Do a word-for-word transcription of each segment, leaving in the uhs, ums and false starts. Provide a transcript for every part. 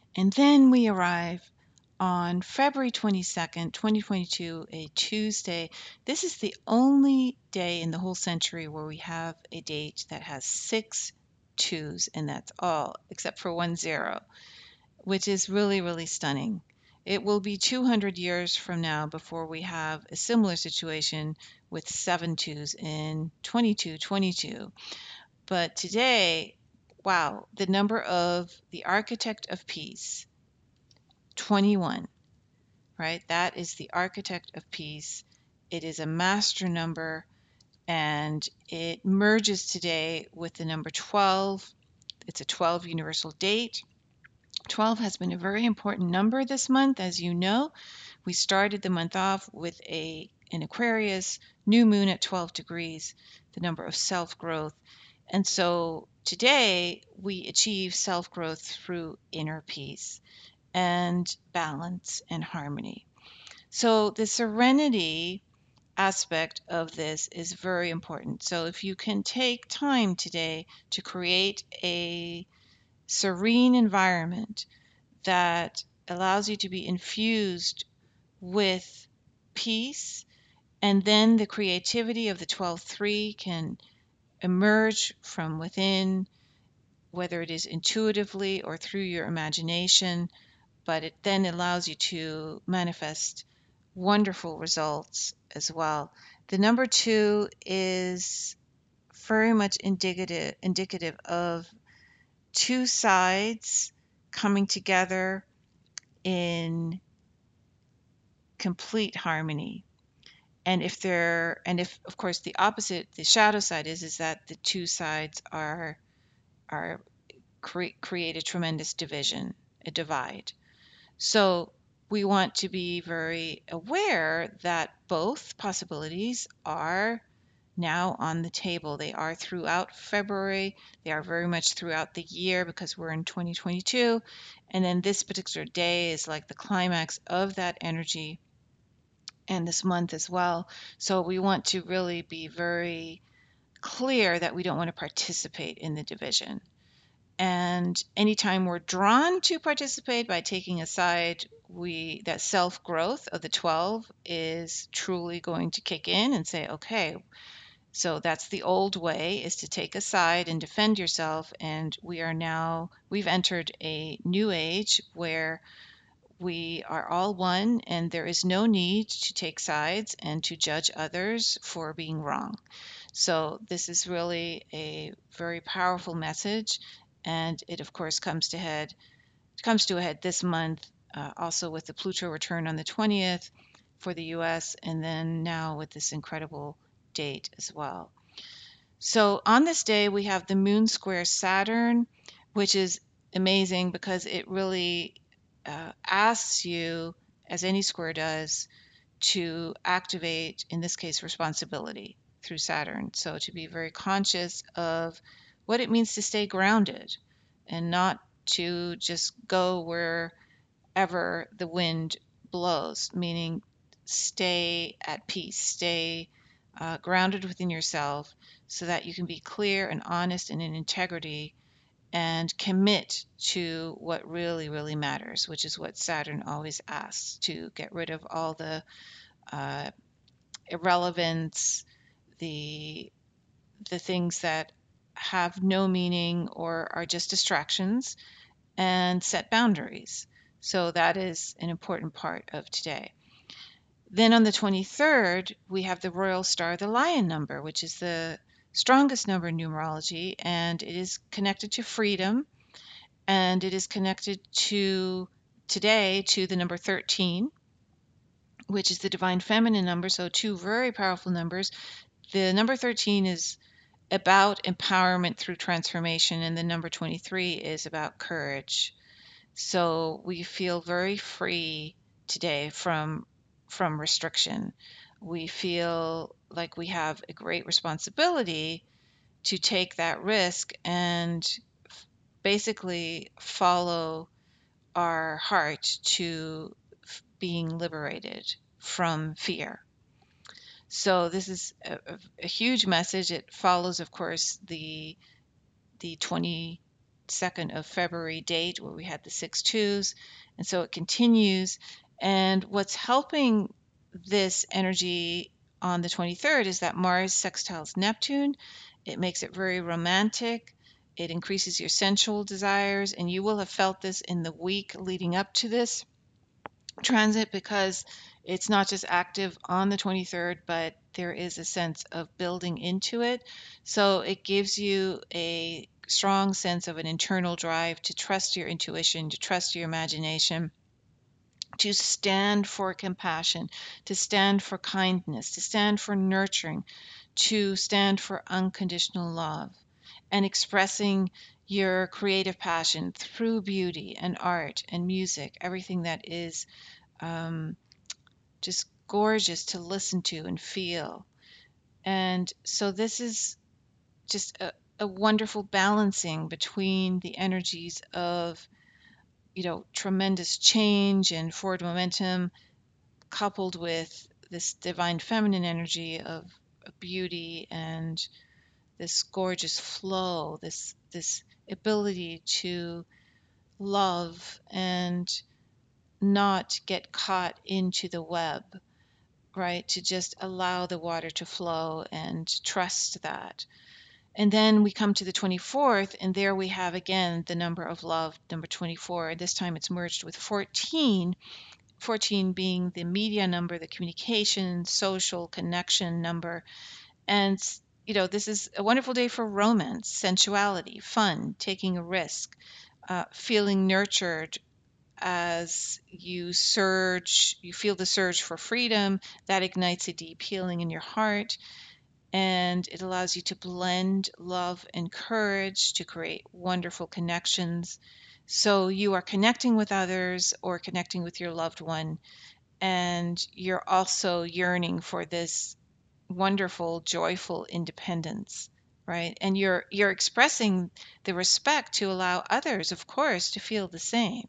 And then we arrive on February twenty-second, twenty twenty-two, a Tuesday. This is the only day in the whole century where we have a date that has six twos, and that's all, except for one zero, which is really, really stunning. It will be two hundred years from now before we have a similar situation with seven twos in twenty-two twenty-two. But today, wow, the number of the architect of peace, twenty-one, right? That is the architect of peace. It is a master number and it merges today with the number twelve. It's a twelve universal date. twelve has been a very important number this month, as you know. We started the month off with a an Aquarius new moon at twelve degrees, the number of self-growth. And so today we achieve self-growth through inner peace and balance and harmony. So the serenity aspect of this is very important. So if you can take time today to create a serene environment that allows you to be infused with peace, and then the creativity of the twelve three can emerge from within, whether it is intuitively or through your imagination, but it then allows you to manifest wonderful results as well. The number two is very much indicative indicative of two sides coming together in complete harmony. And if they're and if of course the opposite, the shadow side is is that the two sides are are cre- create a tremendous division, a divide. So we want to be very aware that both possibilities are now on the table. They are throughout February. They are very much throughout the year because we're in twenty twenty-two. And then this particular day is like the climax of that energy and this month as well. So we want to really be very clear that we don't want to participate in the division. And anytime we're drawn to participate by taking a side, we that self growth of the twelve is truly going to kick in and say, okay, so that's the old way, is to take a side and defend yourself. And we are now, we've entered a new age where we are all one and there is no need to take sides and to judge others for being wrong. So this is really a very powerful message, and it of course comes to head comes to a head this month, uh, also with the Pluto return on the twentieth for the U S, and then now with this incredible date as well. So on this day we have the moon square Saturn, which is amazing because it really uh, asks you, as any square does, to activate, in this case, responsibility through Saturn. So to be very conscious of what it means to stay grounded and not to just go wherever the wind blows, meaning stay at peace, stay uh, grounded within yourself so that you can be clear and honest and in integrity and commit to what really, really matters, which is what Saturn always asks, to get rid of all the uh, irrelevance, the the things that have no meaning or are just distractions, and set boundaries. So that is an important part of today. Then on the twenty-third, we have the royal star, the lion number, which is the strongest number in numerology, and it is connected to freedom, and it is connected to today to the number thirteen, which is the divine feminine number. So two very powerful numbers. The number thirteen is about empowerment through transformation, and the number twenty-three is about courage. So we feel very free today from from restriction. We feel like we have a great responsibility to take that risk and basically follow our heart to being liberated from fear. So this is a, a, a huge message. It follows, of course, the the twenty second of February date where we had the six twos. And so it continues. And what's helping this energy on the twenty-third is that Mars sextiles Neptune. It makes it very romantic. It increases your sensual desires. And you will have felt this in the week leading up to this transit because it's not just active on the twenty-third, but there is a sense of building into it. So it gives you a strong sense of an internal drive to trust your intuition, to trust your imagination, to stand for compassion, to stand for kindness, to stand for nurturing, to stand for unconditional love, and expressing your creative passion through beauty and art and music, everything that is um, just gorgeous to listen to and feel. And so this is just a, a wonderful balancing between the energies of, you know, tremendous change and forward momentum, coupled with this divine feminine energy of, of beauty and this gorgeous flow, this this ability to love and not get caught into the web, right? To just allow the water to flow and trust that. And then we come to the twenty-fourth, and there we have again the number of love, number twenty-four. This time it's merged with fourteen, fourteen being the media number, the communication, social connection number. And, you know, this is a wonderful day for romance, sensuality, fun, taking a risk, uh, feeling nurtured as you surge, you feel the surge for freedom that ignites a deep healing in your heart. And it allows you to blend love and courage to create wonderful connections. So you are connecting with others or connecting with your loved one, and you're also yearning for this wonderful, joyful independence, right? And you're you're expressing the respect to allow others, of course, to feel the same.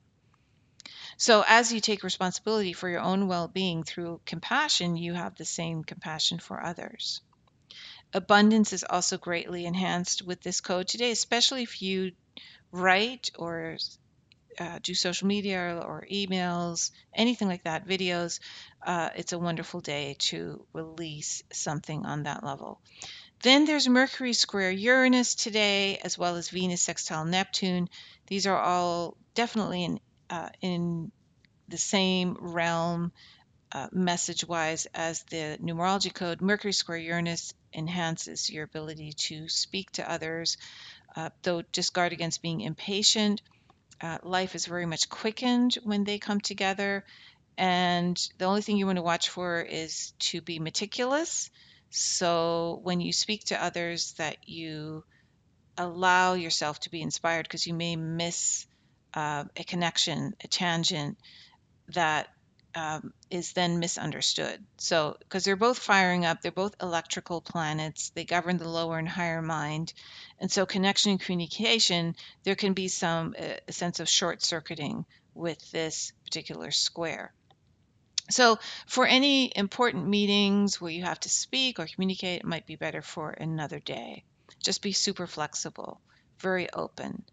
So as you take responsibility for your own well-being through compassion, you have the same compassion for others. Abundance is also greatly enhanced with this code today, especially if you write or uh, do social media or emails, anything like that, videos. Uh, it's a wonderful day to release something on that level. Then there's Mercury square Uranus today, as well as Venus sextile Neptune. These are all definitely in uh, in the same realm, uh, message wise, as the numerology code. Mercury square Uranus enhances your ability to speak to others, uh, though just guard against being impatient. Uh, life is very much quickened when they come together, and the only thing you want to watch for is to be meticulous. So when you speak to others, that you allow yourself to be inspired, because you may miss uh, a connection, a tangent that um, is then misunderstood. So, because they're both firing up, they're both electrical planets, they govern the lower and higher mind. And so, connection and communication, there can be some uh, a sense of short circuiting with this particular square. So, for any important meetings where you have to speak or communicate, it might be better for another day. Just be super flexible, very open.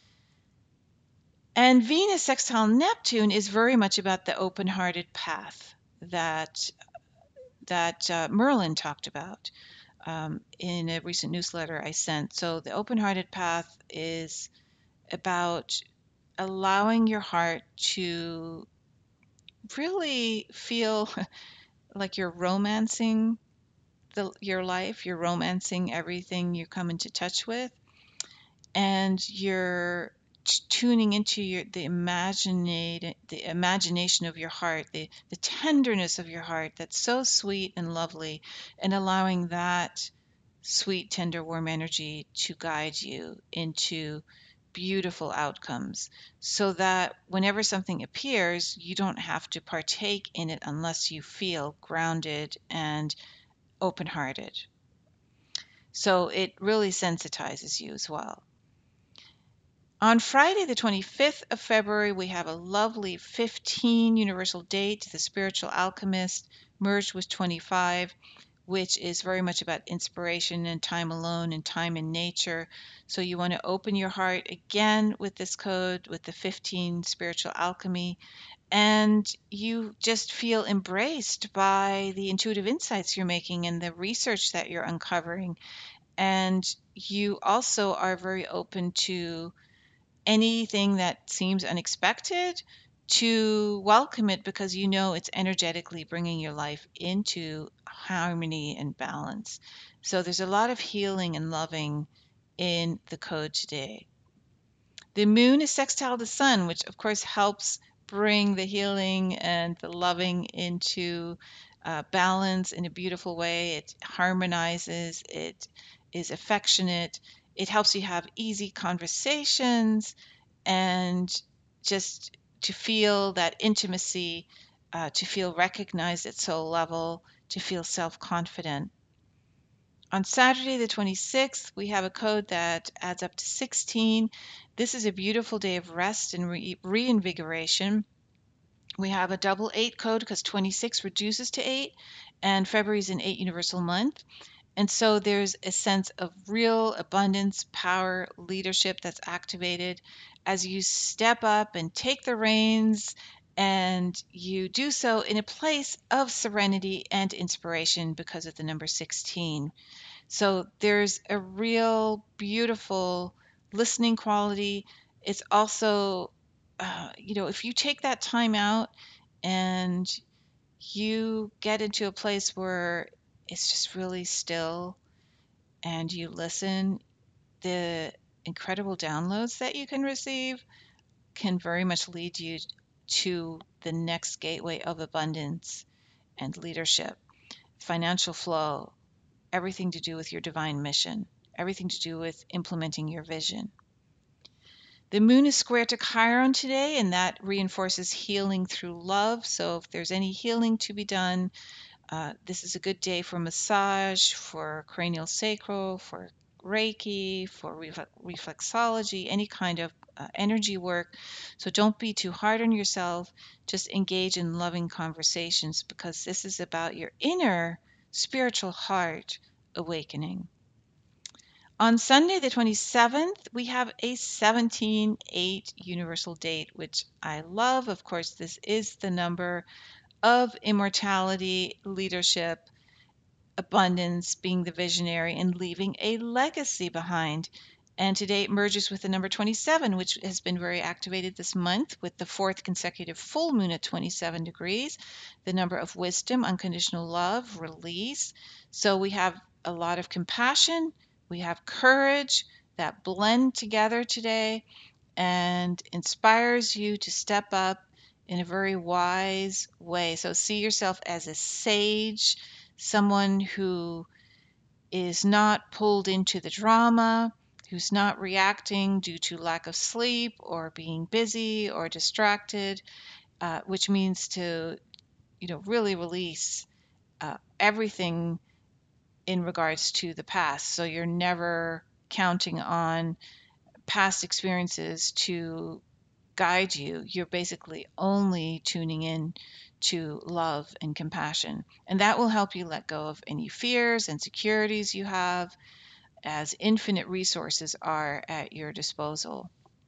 And Venus sextile Neptune is very much about the open-hearted path that that uh, Merlin talked about um, in a recent newsletter I sent. So the open-hearted path is about allowing your heart to really feel like you're romancing the, your life, you're romancing everything you come into touch with, and you're t- tuning into your the imaginate the imagination of your heart, the the tenderness of your heart that's so sweet and lovely, and allowing that sweet, tender, warm energy to guide you into beautiful outcomes, so that whenever something appears, you don't have to partake in it unless you feel grounded and open-hearted. So it really sensitizes you as well. On Friday, the twenty-fifth of February, we have a lovely fifteen universal date, the spiritual alchemist, merged with twenty-five. which is very much about inspiration and time alone and time in nature. So you want to open your heart again with this code, with the fifteen spiritual alchemy, and you just feel embraced by the intuitive insights you're making and the research that you're uncovering. And you also are very open to anything that seems unexpected, to welcome it because you know it's energetically bringing your life into harmony and balance. So there's a lot of healing and loving in the code today. The moon is sextile the sun, which of course helps bring the healing and the loving into uh, balance in a beautiful way. It harmonizes, it is affectionate, it helps you have easy conversations, and just to feel that intimacy, uh, to feel recognized at soul level, to feel self confident. On Saturday, the twenty-sixth, we have a code that adds up to sixteen. This is a beautiful day of rest and re- reinvigoration. We have a double eight code because twenty-six reduces to eight, and February is an eight universal month. And so there's a sense of real abundance, power, leadership that's activated as you step up and take the reins, and you do so in a place of serenity and inspiration because of the number sixteen. So there's a real beautiful listening quality. It's also, uh, you know, if you take that time out and you get into a place where it's just really still and you listen, the incredible downloads that you can receive can very much lead you to the next gateway of abundance and leadership, financial flow, everything to do with your divine mission, everything to do with implementing your vision. The moon is square to Chiron today, and that reinforces healing through love. So if there's any healing to be done, uh, this is a good day for massage, for cranial sacral, for Reiki, for reflexology, any kind of uh, energy work. So don't be too hard on yourself. Just engage in loving conversations because this is about your inner spiritual heart awakening. On Sunday, the twenty-seventh, we have a seventeen eight universal date, which I love. Of course, this is the number of immortality, leadership, abundance, being the visionary, and leaving a legacy behind. And today it merges with the number twenty-seven, which has been very activated this month with the fourth consecutive full moon at twenty-seven degrees, the number of wisdom, unconditional love, release. So we have a lot of compassion, we have courage that blend together today and inspires you to step up in a very wise way. So see yourself as a sage, someone who is not pulled into the drama, who's not reacting due to lack of sleep or being busy or distracted, uh, which means to, you know, really release uh, everything in regards to the past. So you're never counting on past experiences to guide you. You're basically only tuning in to love and compassion. And that will help you let go of any fears and insecurities you have, as infinite resources are at your disposal.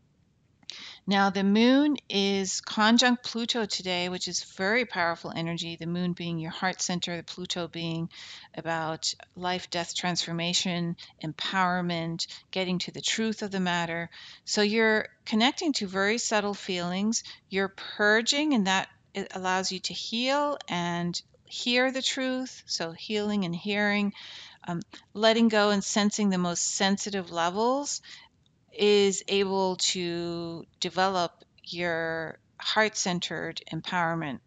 Now, the moon is conjunct Pluto today, which is very powerful energy. The moon being your heart center, the Pluto being about life, death, transformation, empowerment, getting to the truth of the matter. So you're connecting to very subtle feelings. You're purging, and that it allows you to heal and hear the truth. So healing and hearing, um, letting go and sensing the most sensitive levels is able to develop your heart centered empowerment.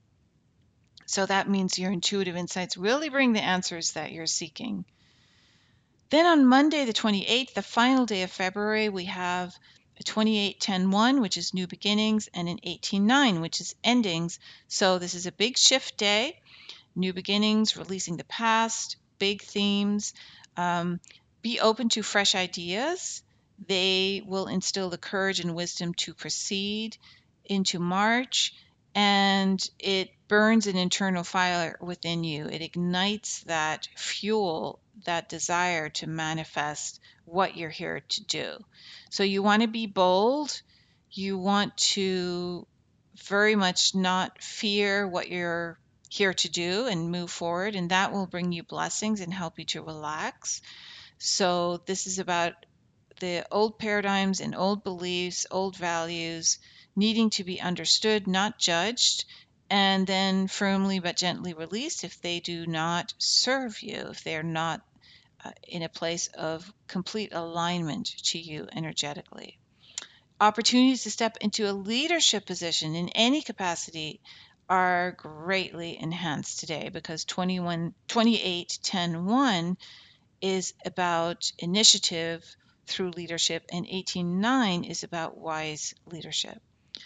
So that means your intuitive insights really bring the answers that you're seeking. Then on Monday, the twenty-eighth, the final day of February, we have a twenty-eight ten one, which is new beginnings, and an eighteen nine, which is endings. So this is a big shift day, new beginnings, releasing the past, big themes. Um, be open to fresh ideas. They will instill the courage and wisdom to proceed into March. and it burns an internal fire within you. It ignites that fuel, that desire to manifest what you're here to do. So you want to be bold. You want to very much not fear what you're here to do and move forward, and that will bring you blessings and help you to relax. So this is about the old paradigms and old beliefs, old values needing to be understood, not judged, and then firmly but gently released if they do not serve you, if they're not uh, in a place of complete alignment to you energetically. Opportunities to step into a leadership position in any capacity are greatly enhanced today because twenty-one, twenty-eight, ten, one is about initiative through leadership, and eighteen nine is about wise leadership.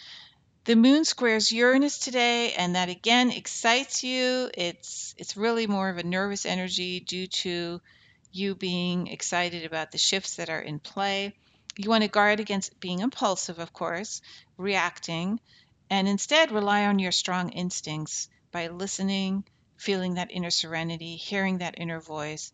The moon squares Uranus today, and that again excites you. It's it's really more of a nervous energy due to you being excited about the shifts that are in play. You want to guard against being impulsive, of course, reacting, and instead rely on your strong instincts by listening, feeling that inner serenity, hearing that inner voice,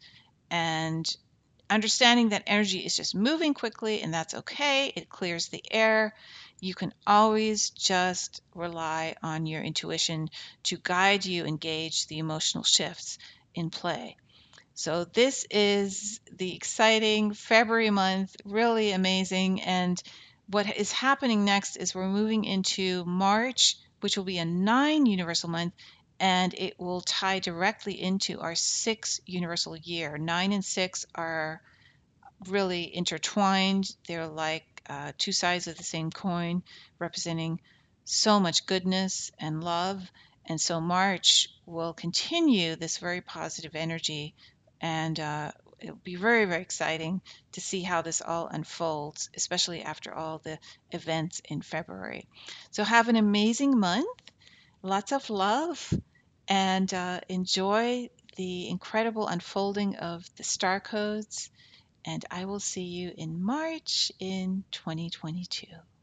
and understanding that energy is just moving quickly and that's okay. It clears the air. You can always just rely on your intuition to guide you and gauge the emotional shifts in play. So this is the exciting February month, really amazing. And what is happening next is we're moving into March, which will be a nine universal month, and it will tie directly into our six universal year. Nine and six are really intertwined. They're like uh, two sides of the same coin, representing so much goodness and love. And so March will continue this very positive energy, and uh, it'll be very, very exciting to see how this all unfolds, especially after all the events in February. So have an amazing month, lots of love, and uh, enjoy the incredible unfolding of the star codes, and I will see you in March in twenty twenty-two.